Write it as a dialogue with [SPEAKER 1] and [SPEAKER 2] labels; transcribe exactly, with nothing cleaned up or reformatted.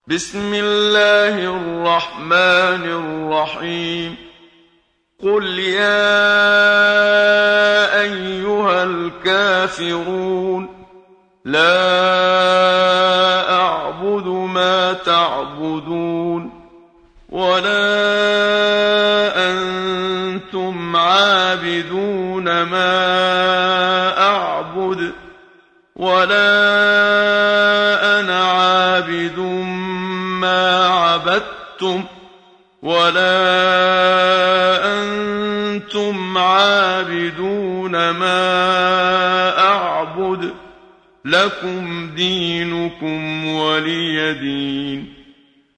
[SPEAKER 1] بسم الله الرحمن الرحيم قل يا أيها الكافرون لا أعبد ما تعبدون ولا أنتم عابدون ما أعبد ولا أنا عابد ما عبدتم ولا أنتم عابدون ما أعبد لكم دينكم ولي دين.